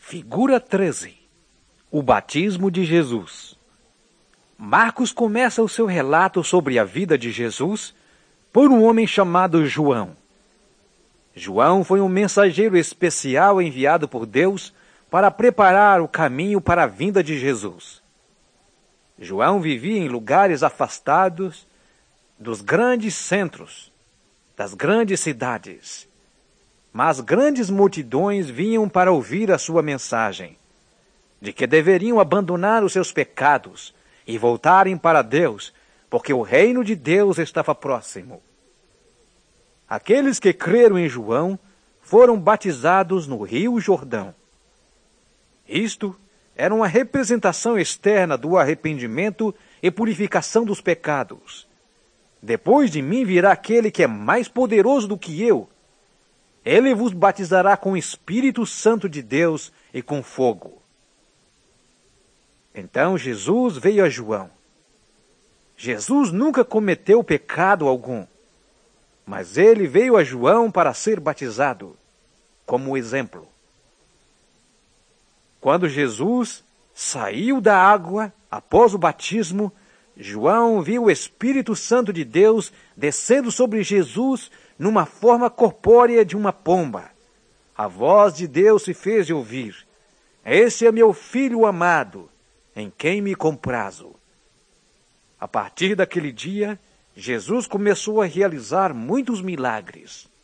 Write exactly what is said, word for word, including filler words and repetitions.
Figura treze. O batismo de Jesus. Marcos começa o seu relato sobre a vida de Jesus por um homem chamado João. João foi um mensageiro especial enviado por Deus para preparar o caminho para a vinda de Jesus. João vivia em lugares afastados dos grandes centros, das grandes cidades. Mas grandes multidões vinham para ouvir a sua mensagem, de que deveriam abandonar os seus pecados e voltarem para Deus, porque o reino de Deus estava próximo. Aqueles que creram em João foram batizados no Rio Jordão. Isto era uma representação externa do arrependimento e purificação dos pecados. Depois de mim virá aquele que é mais poderoso do que eu. Ele vos batizará com o Espírito Santo de Deus e com fogo. Então Jesus veio a João. Jesus nunca cometeu pecado algum, mas ele veio a João para ser batizado, como exemplo. Quando Jesus saiu da água após o batismo, João viu o Espírito Santo de Deus descendo sobre Jesus numa forma corpórea de uma pomba. A voz de Deus se fez ouvir: "Esse é meu filho amado, em quem me comprazo." A partir daquele dia, Jesus começou a realizar muitos milagres.